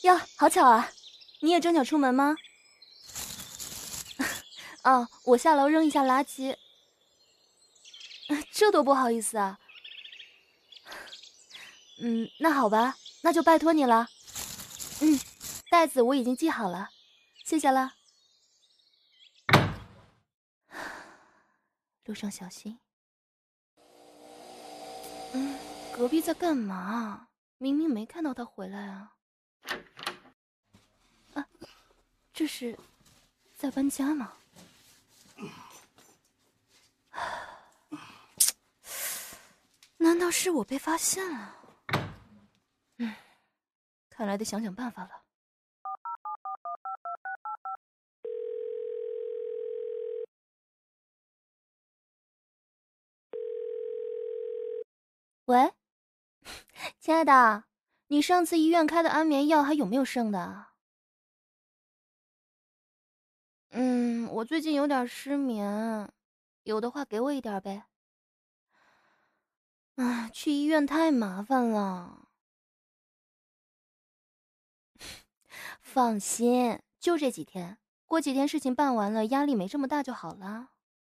呀，好巧啊！你也正巧出门吗？哦，我下楼扔一下垃圾。这多不好意思啊。那好吧，那就拜托你了。袋子我已经系好了，谢谢了。路上小心。隔壁在干嘛？明明没看到他回来啊。这是在搬家吗？难道是我被发现了？看来得想想办法了。喂，亲爱的，你上次医院开的安眠药还有没有剩的？我最近有点失眠，有的话给我一点呗。去医院太麻烦了。放心，就这几天，过几天事情办完了，压力没这么大就好了。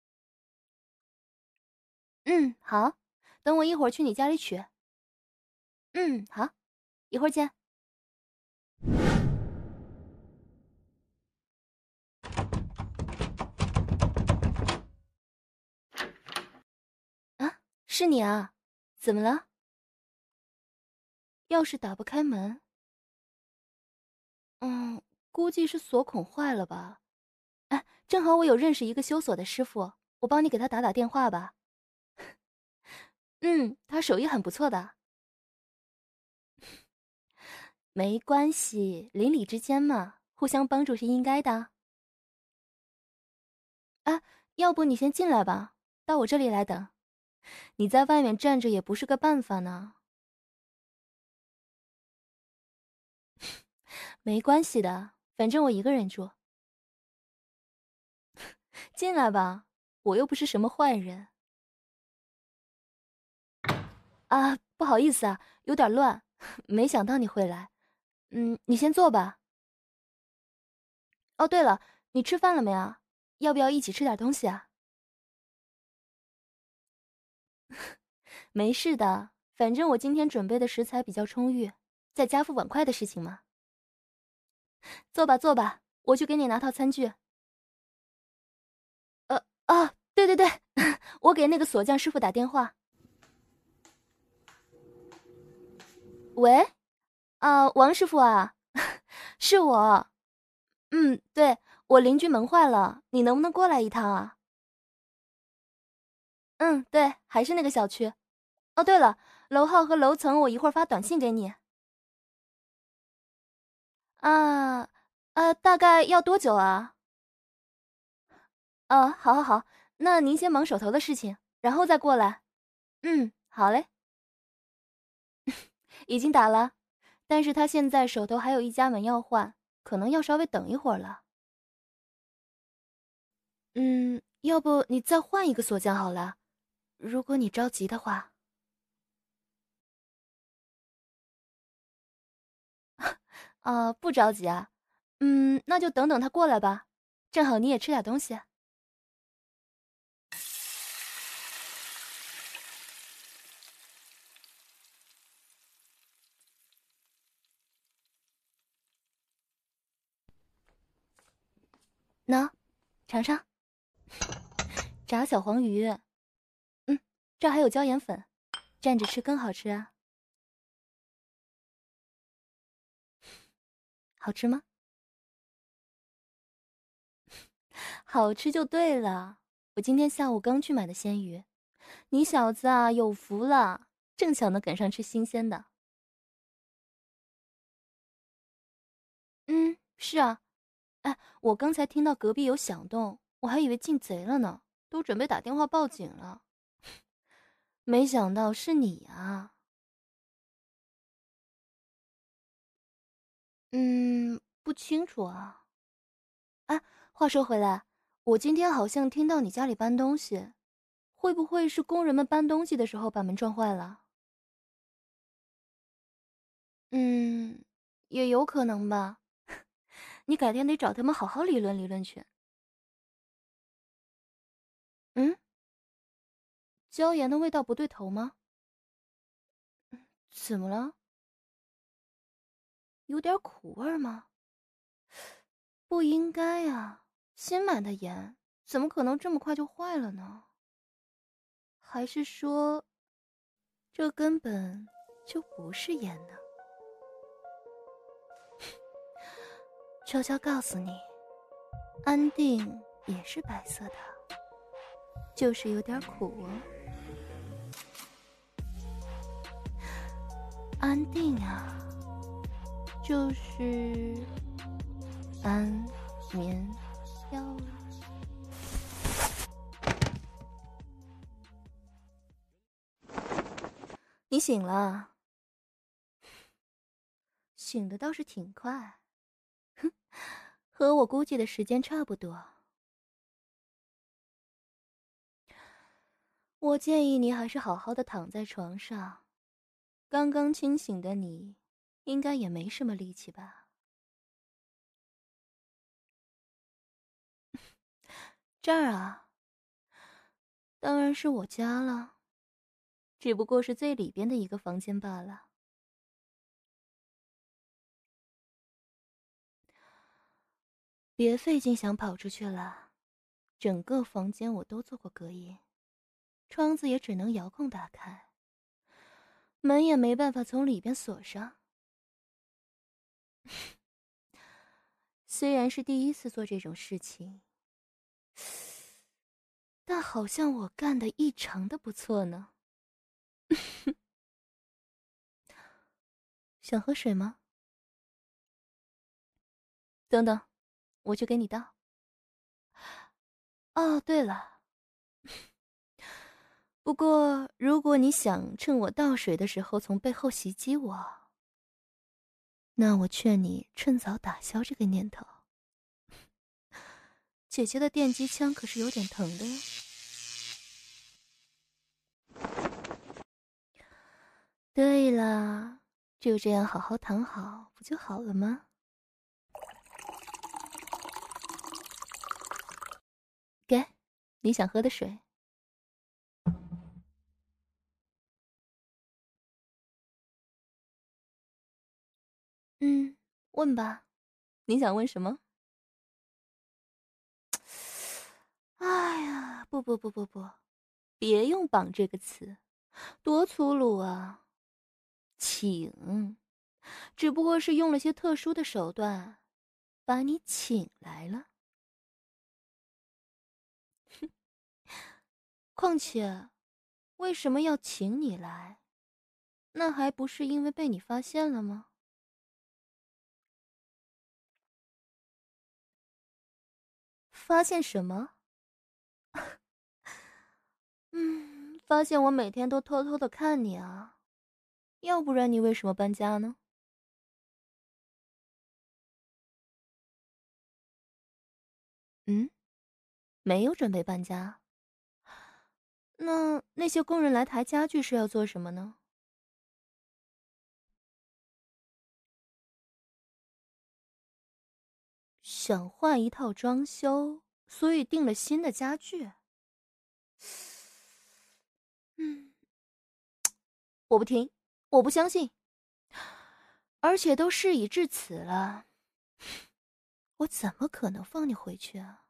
好，等我一会儿去你家里取。好，一会儿见。啊，是你啊？怎么了？钥匙打不开门？估计是锁孔坏了吧。哎，正好我有认识一个修锁的师傅，我帮你给他打打电话吧。他手艺很不错的。没关系，邻里之间嘛，互相帮助是应该的。啊，要不你先进来吧，到我这里来等。你在外面站着也不是个办法呢。没关系的，反正我一个人住。进来吧，我又不是什么坏人。啊，不好意思啊，有点乱，没想到你会来。你先坐吧。哦，对了，你吃饭了没啊？要不要一起吃点东西啊？没事的，反正我今天准备的食材比较充裕，在家扶碗筷的事情嘛。坐吧，坐吧，我去给你拿套餐具。对对对，我给那个锁匠师傅打电话。喂，王师傅啊，是我。对，我邻居门坏了，你能不能过来一趟啊？对，还是那个小区。哦，对了，楼号和楼层我一会儿发短信给你。啊，大概要多久啊？好好好，那您先忙手头的事情，然后再过来。好嘞。已经打了，但是他现在手头还有一家门要换，可能要稍微等一会儿了。要不你再换一个锁匠好了，如果你着急的话。不着急啊。那就等等他过来吧，正好你也吃点东西。喏，尝尝。炸小黄鱼。这还有椒盐粉，蘸着吃更好吃啊。好吃吗？好吃就对了。我今天下午刚去买的鲜鱼，你小子啊有福了，正巧能赶上吃新鲜的。是啊。哎，我刚才听到隔壁有响动，我还以为进贼了呢，都准备打电话报警了。没想到是你啊。不清楚啊。哎，话说回来，我今天好像听到你家里搬东西，会不会是工人们搬东西的时候把门撞坏了？嗯， 也有可能吧。你改天得找他们好好理论理论去。嗯，椒盐的味道不对头吗？怎么了？有点苦味吗？不应该啊，新买的盐怎么可能这么快就坏了呢？还是说，这根本就不是盐呢？悄悄告诉你，安定也是白色的，就是有点苦哦。安定啊，就是安眠药。你醒了？醒的倒是挺快，哼，和我估计的时间差不多。我建议你还是好好的躺在床上，刚刚清醒的你，应该也没什么力气吧？这儿啊，当然是我家了，只不过是最里边的一个房间罢了。别费劲想跑出去了，整个房间我都做过隔音，窗子也只能遥控打开，门也没办法从里边锁上。虽然是第一次做这种事情，但好像我干得异常的不错呢。想喝水吗？等等，我去给你倒。哦，对了，不过如果你想趁我倒水的时候从背后袭击我，那我劝你趁早打消这个念头。姐姐的电击枪可是有点疼的哟。对了，就这样好好躺好，不就好了吗？给，你想喝的水。问吧，你想问什么？哎呀，不，别用"绑"这个词，多粗鲁啊！请，只不过是用了些特殊的手段，把你请来了。况且，为什么要请你来？那还不是因为被你发现了吗？发现什么？发现我每天都偷偷的看你啊，要不然你为什么搬家呢？嗯，没有准备搬家。那些工人来抬家具是要做什么呢？想换一套装修，所以订了新的家具。嗯，我不听，我不相信。而且都事已至此了，我怎么可能放你回去啊？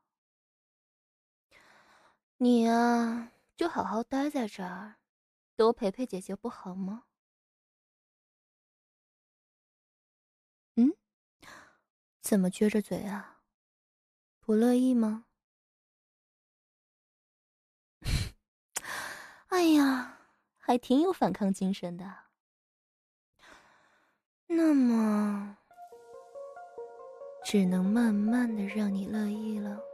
你啊，就好好待在这儿，多陪陪姐姐不好吗？嗯，怎么撅着嘴啊？不乐意吗？哎呀，还挺有反抗精神的。那么，只能慢慢的让你乐意了。